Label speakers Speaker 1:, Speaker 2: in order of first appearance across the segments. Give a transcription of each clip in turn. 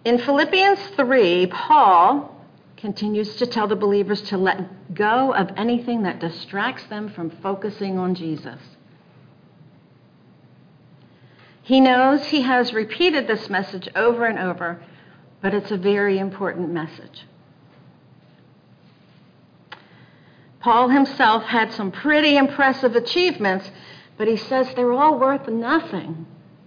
Speaker 1: In Philippians 3, Paul continues to tell the believers to let go of anything that distracts them from focusing on Jesus. He knows he has repeated this message over and over, but it's a very important message. Paul himself had some pretty impressive achievements, but he says they're all worth nothing.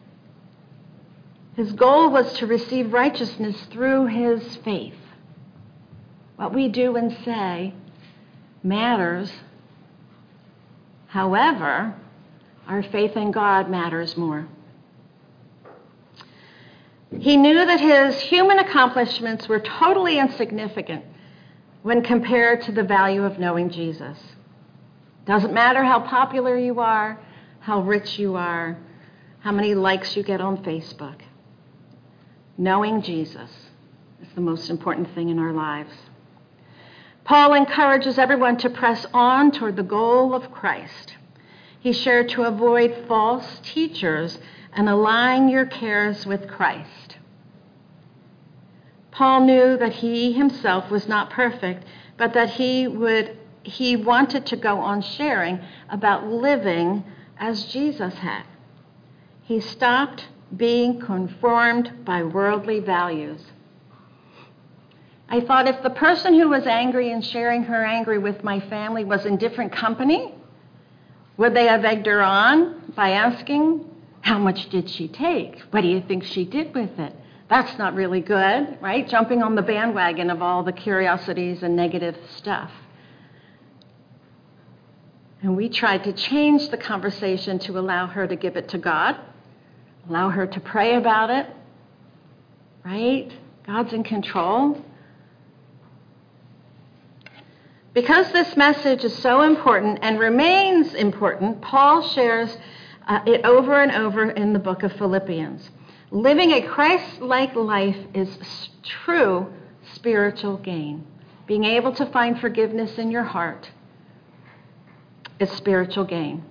Speaker 1: His goal was to receive righteousness through his faith. What we do and say matters. However, our faith in God matters more. He knew that his human accomplishments were totally insignificant when compared to the value of knowing Jesus. Doesn't matter how popular you are, how rich you are, how many likes you get on Facebook. Knowing Jesus is the most important thing in our lives. Paul encourages everyone to press on toward the goal of Christ. He shared to avoid false teachers and align your cares with Christ. Paul knew that he himself was not perfect, but that he wanted to go on sharing about living as Jesus had. He stopped being conformed by worldly values. I thought if the person who was angry and sharing her anger with my family was in different company, would they have egged her on by asking, how much did she take? What do you think she did with it? That's not really good, right? Jumping on the bandwagon of all the curiosities and negative stuff. And we tried to change the conversation to allow her to give it to God, allow her to pray about it, right? God's in control. Because this message is so important and remains important, Paul shares it over and over in the book of Philippians. Living a Christ-like life is true spiritual gain. Being able to find forgiveness in your heart is spiritual gain.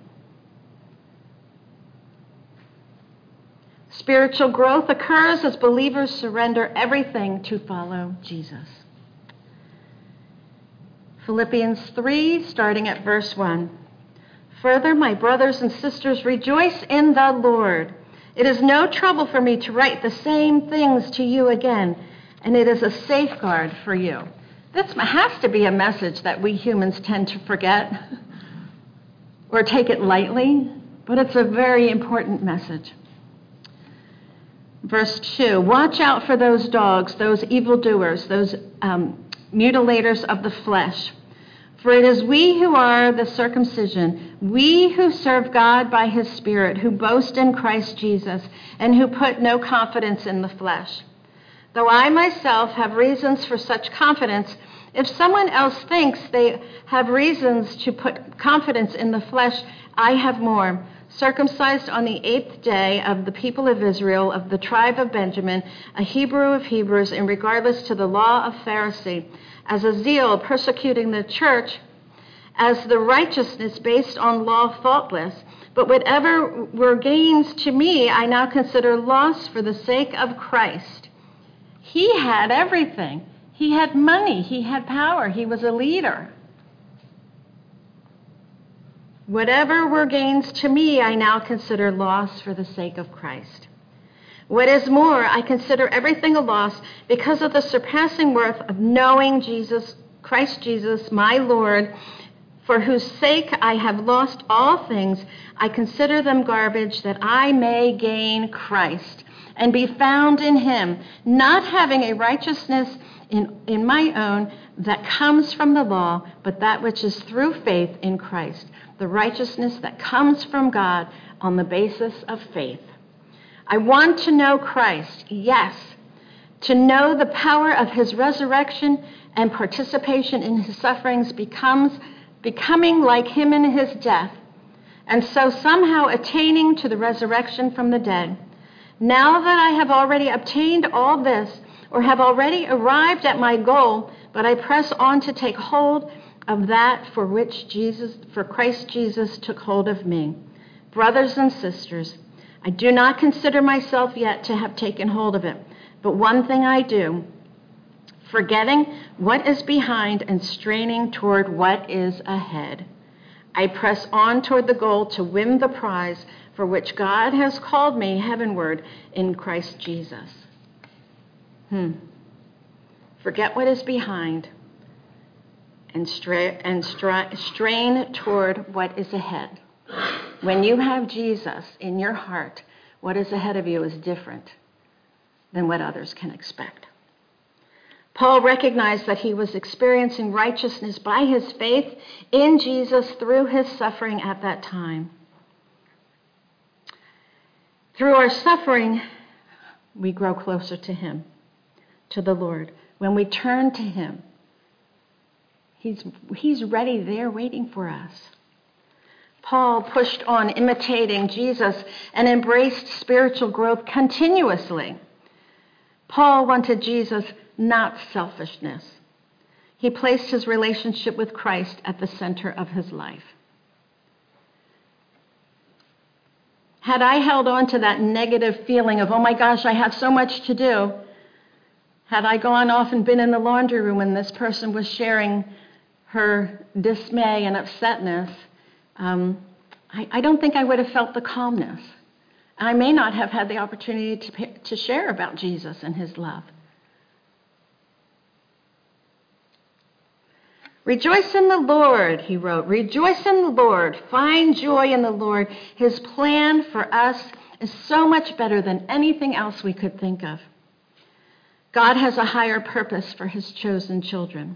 Speaker 1: Spiritual growth occurs as believers surrender everything to follow Jesus. Philippians 3, starting at verse 1. Further, my brothers and sisters, rejoice in the Lord. It is no trouble for me to write the same things to you again, and it is a safeguard for you. This has to be a message that we humans tend to forget or take it lightly, but it's a very important message. Verse 2, watch out for those dogs, those evildoers, those mutilators of the flesh. For it is we who are the circumcision, we who serve God by his Spirit, who boast in Christ Jesus, and who put no confidence in the flesh. Though I myself have reasons for such confidence, if someone else thinks they have reasons to put confidence in the flesh, I have more. Circumcised on the 8th day of the people of Israel, of the tribe of Benjamin, a Hebrew of Hebrews, and regardless to the law of Pharisee, as a zeal persecuting the church, as the righteousness based on law faultless. But whatever were gains to me, I now consider loss for the sake of Christ. He had everything. He had money. He had power. He was a leader. Whatever were gains to me, I now consider loss for the sake of Christ. What is more, I consider everything a loss because of the surpassing worth of knowing Jesus, Christ Jesus, my Lord, for whose sake I have lost all things. I consider them garbage that I may gain Christ and be found in him, not having a righteousness in my own that comes from the law, but that which is through faith in Christ, the righteousness that comes from God on the basis of faith. I want to know Christ, yes, to know the power of his resurrection and participation in his sufferings, becoming like him in his death, and so somehow attaining to the resurrection from the dead. Now that I have already obtained all this, or have already arrived at my goal, but I press on to take hold of that for Christ Jesus took hold of me. Brothers and sisters, I do not consider myself yet to have taken hold of it, But one thing I do, forgetting what is behind and straining toward what is ahead, I press on toward the goal to win the prize for which God has called me heavenward in Christ Jesus. Forget what is behind and strain toward what is ahead. When you have Jesus in your heart, what is ahead of you is different than what others can expect. Paul recognized that he was experiencing righteousness by his faith in Jesus through his suffering at that time. Through our suffering, we grow closer to him, to the Lord. When we turn to him, he's ready there waiting for us. Paul pushed on imitating Jesus and embraced spiritual growth continuously. Paul wanted Jesus, not selfishness. He placed his relationship with Christ at the center of his life. Had I held on to that negative feeling of, oh my gosh, I have so much to do, had I gone off and been in the laundry room when this person was sharing her dismay and upsetness, I don't think I would have felt the calmness. I may not have had the opportunity to share about Jesus and his love. Rejoice in the Lord, he wrote. Rejoice in the Lord. Find joy in the Lord. His plan for us is so much better than anything else we could think of. God has a higher purpose for his chosen children.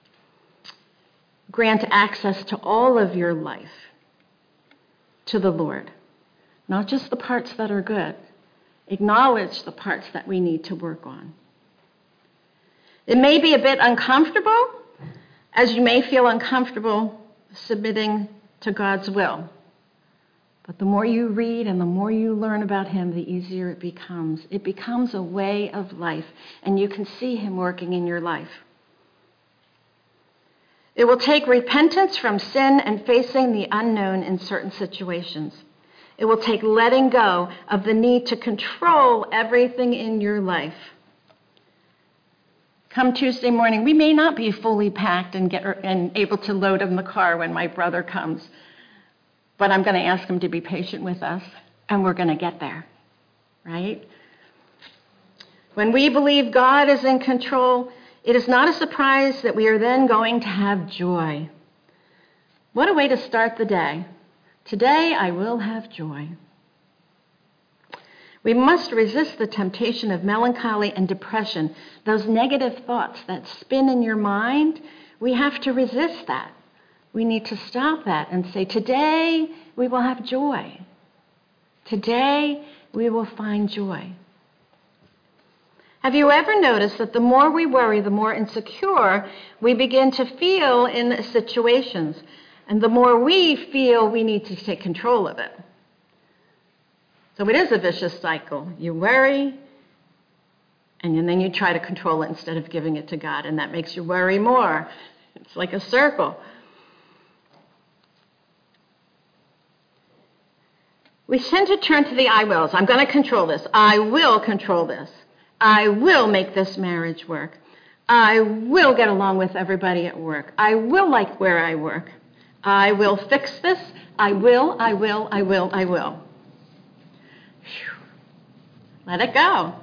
Speaker 1: Grant access to all of your life to the Lord, not just the parts that are good. Acknowledge the parts that we need to work on. It may be a bit uncomfortable, as you may feel uncomfortable submitting to God's will. But the more you read and the more you learn about him, the easier it becomes. It becomes a way of life, and you can see him working in your life. It will take repentance from sin and facing the unknown in certain situations. It will take letting go of the need to control everything in your life. Come Tuesday morning, we may not be fully packed and able to load in the car when my brother comes. But I'm going to ask him to be patient with us, and we're going to get there, right? When we believe God is in control, it is not a surprise that we are then going to have joy. What a way to start the day. Today I will have joy. We must resist the temptation of melancholy and depression, those negative thoughts that spin in your mind. We have to resist that. We need to stop that and say, today we will have joy. Today we will find joy. Have you ever noticed that the more we worry, the more insecure we begin to feel in situations, and the more we feel we need to take control of it? So it is a vicious cycle. You worry, and then you try to control it instead of giving it to God, and that makes you worry more. It's like a circle. We tend to turn to the I wills. I'm going to control this. I will control this. I will make this marriage work. I will get along with everybody at work. I will like where I work. I will fix this. I will. Whew. Let it go.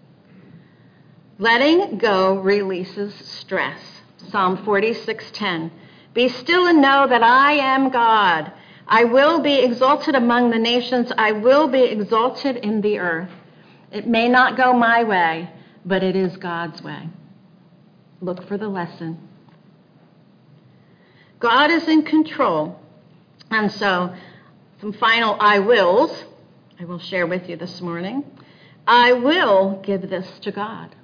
Speaker 1: Letting go releases stress. Psalm 46:10. Be still and know that I am God. I will be exalted among the nations. I will be exalted in the earth. It may not go my way, but it is God's way. Look for the lesson. God is in control. And so, some final I wills I will share with you this morning. I will give this to God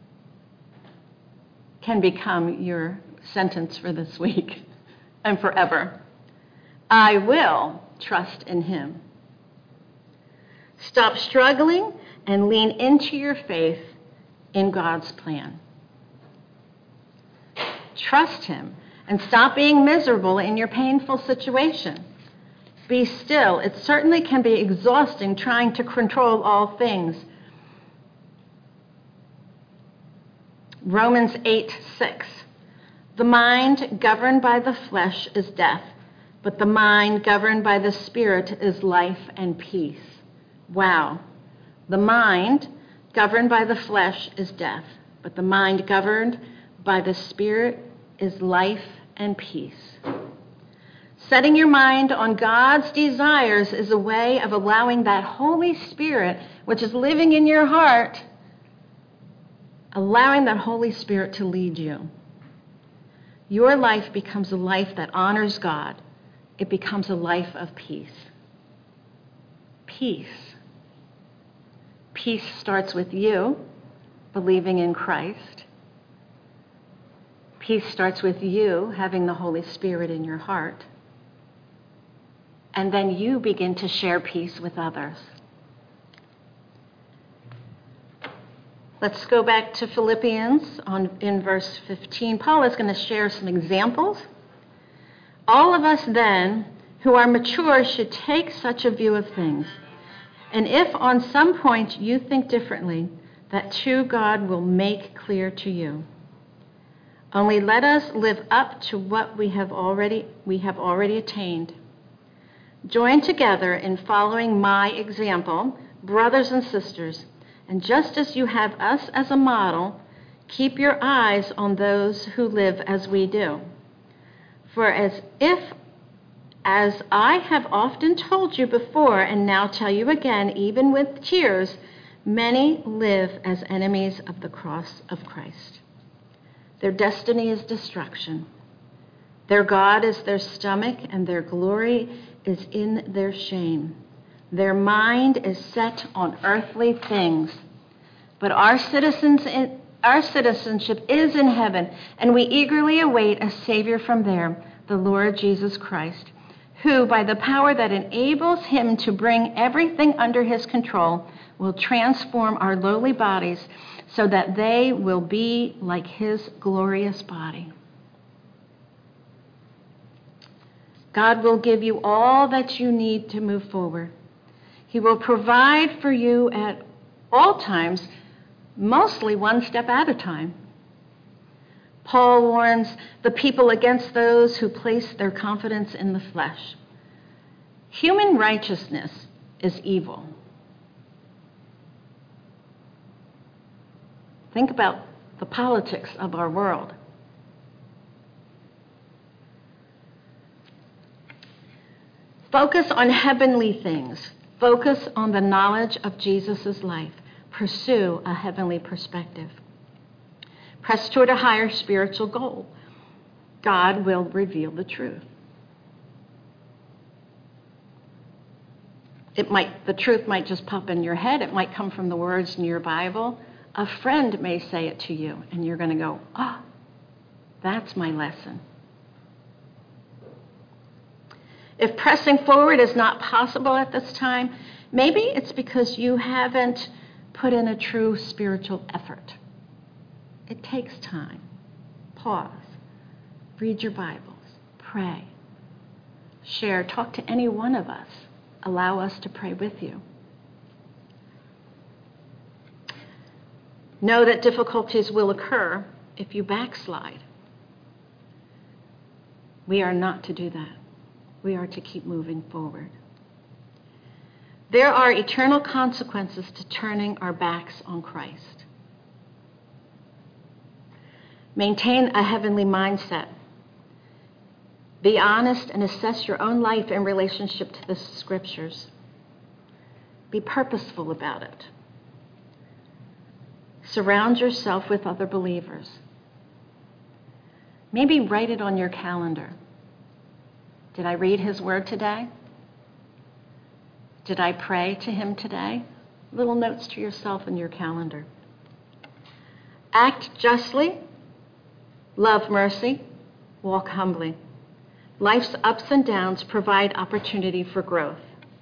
Speaker 1: can become your sentence for this week and forever. I will trust in him. Stop struggling and lean into your faith in God's plan. Trust him and stop being miserable in your painful situation. Be still. It certainly can be exhausting trying to control all things. Romans 8:6. The mind governed by the flesh is death, but the mind governed by the Spirit is life and peace. Wow. The mind governed by the flesh is death, but the mind governed by the Spirit is life and peace. Setting your mind on God's desires is a way of allowing that Holy Spirit, which is living in your heart, allowing that Holy Spirit to lead you. Your life becomes a life that honors God. It becomes a life of peace. Peace. Peace starts with you believing in Christ. Peace starts with you having the Holy Spirit in your heart. And then you begin to share peace with others. Let's go back to Philippians in verse 15. Paul is going to share some examples. All of us then who are mature should take such a view of things. And if on some point you think differently, that too God will make clear to you. Only let us live up to what we have already attained. Join together in following my example, brothers and sisters, and just as you have us as a model, keep your eyes on those who live as we do. For as I have often told you before and now tell you again, even with tears, many live as enemies of the cross of Christ. Their destiny is destruction. Their God is their stomach, and their glory is in their shame. Their mind is set on earthly things. But our citizenship is in heaven, and we eagerly await a Savior from there, the Lord Jesus Christ, who, by the power that enables him to bring everything under his control, will transform our lowly bodies so that they will be like his glorious body. God will give you all that you need to move forward. He will provide for you at all times, mostly one step at a time. Paul warns the people against those who place their confidence in the flesh. Human righteousness is evil. Think about the politics of our world. Focus on heavenly things. Focus on the knowledge of Jesus' life. Pursue a heavenly perspective. Press toward a higher spiritual goal. God will reveal the truth. The truth might just pop in your head. It might come from the words in your Bible. A friend may say it to you, and you're going to go, that's my lesson. If pressing forward is not possible at this time, maybe it's because you haven't put in a true spiritual effort. It takes time. Pause. Read your Bibles. Pray. Share. Talk to any one of us. Allow us to pray with you. Know that difficulties will occur if you backslide. We are not to do that. We are to keep moving forward. There are eternal consequences to turning our backs on Christ. Maintain a heavenly mindset. Be honest and assess your own life in relationship to the scriptures. Be purposeful about it. Surround yourself with other believers. Maybe write it on your calendar. Did I read his word today? Did I pray to him today? Little notes to yourself in your calendar. Act justly, love mercy, walk humbly. Life's ups and downs provide opportunity for growth.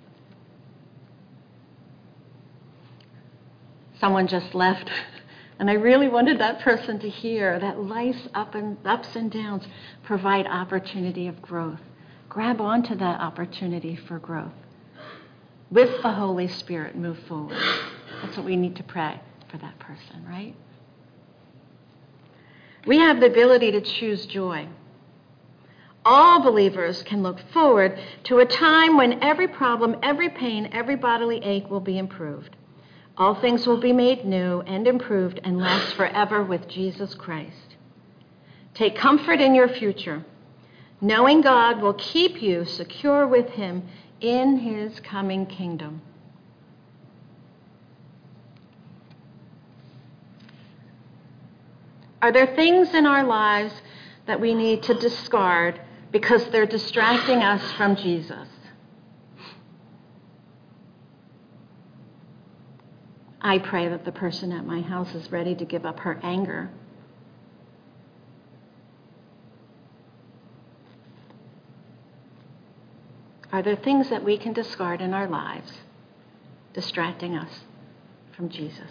Speaker 1: Someone just left, and I really wanted that person to hear that life's ups and downs provide opportunity of growth. Grab onto that opportunity for growth. With the Holy Spirit, move forward. That's what we need to pray for that person, right? We have the ability to choose joy. All believers can look forward to a time when every problem, every pain, every bodily ache will be improved. All things will be made new and improved and last forever with Jesus Christ. Take comfort in your future, knowing God will keep you secure with him in his coming kingdom. Are there things in our lives that we need to discard because they're distracting us from Jesus? I pray that the person at my house is ready to give up her anger. Are there things that we can discard in our lives, distracting us from Jesus?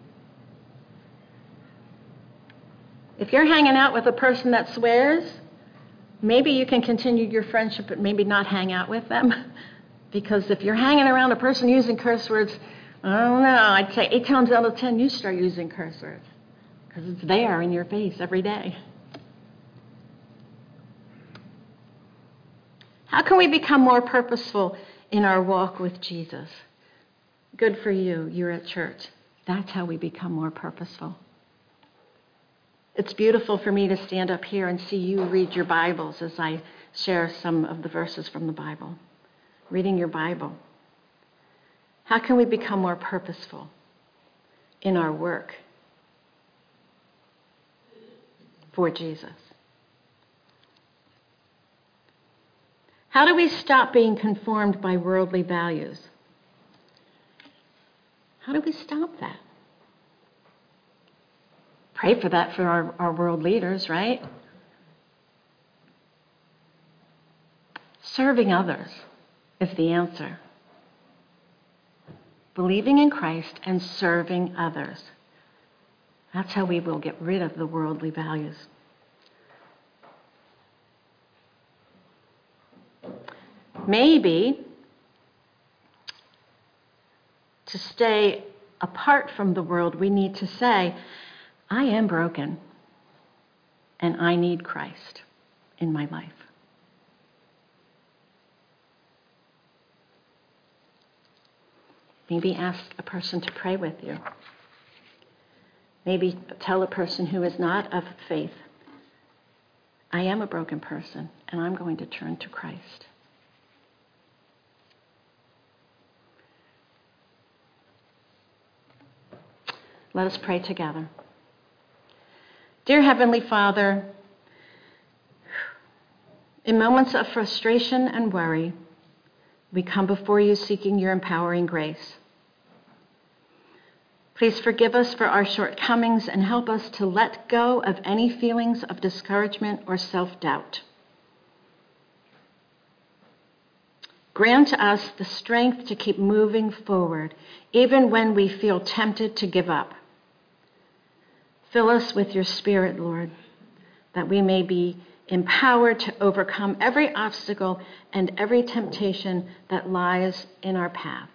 Speaker 1: If you're hanging out with a person that swears, maybe you can continue your friendship, but maybe not hang out with them. Because if you're hanging around a person using curse words, I don't know, I'd say 8 times out of 10 you start using curse words. Because it's there in your face every day. How can we become more purposeful in our walk with Jesus? Good for you, you're at church. That's how we become more purposeful. It's beautiful for me to stand up here and see you read your Bibles as I share some of the verses from the Bible. Reading your Bible. How can we become more purposeful in our work for Jesus? How do we stop being conformed by worldly values? How do we stop that? Pray for that for our world leaders, right? Serving others is the answer. Believing in Christ and serving others. That's how we will get rid of the worldly values. Maybe to stay apart from the world, we need to say, I am broken and I need Christ in my life. Maybe ask a person to pray with you. Maybe tell a person who is not of faith, I am a broken person and I'm going to turn to Christ. Let us pray together. Dear Heavenly Father, in moments of frustration and worry, we come before you seeking your empowering grace. Please forgive us for our shortcomings and help us to let go of any feelings of discouragement or self-doubt. Grant us the strength to keep moving forward, even when we feel tempted to give up. Fill us with your Spirit, Lord, that we may be empowered to overcome every obstacle and every temptation that lies in our path.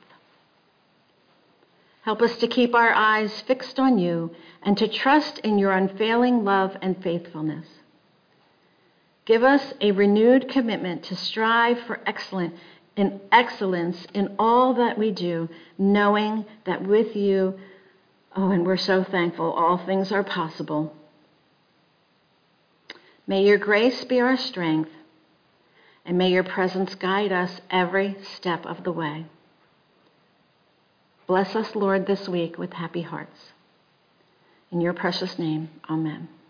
Speaker 1: Help us to keep our eyes fixed on you and to trust in your unfailing love and faithfulness. Give us a renewed commitment to strive for excellence in all that we do, knowing that with you, and we're so thankful, all things are possible. May your grace be our strength, and may your presence guide us every step of the way. Bless us, Lord, this week with happy hearts. In your precious name, amen.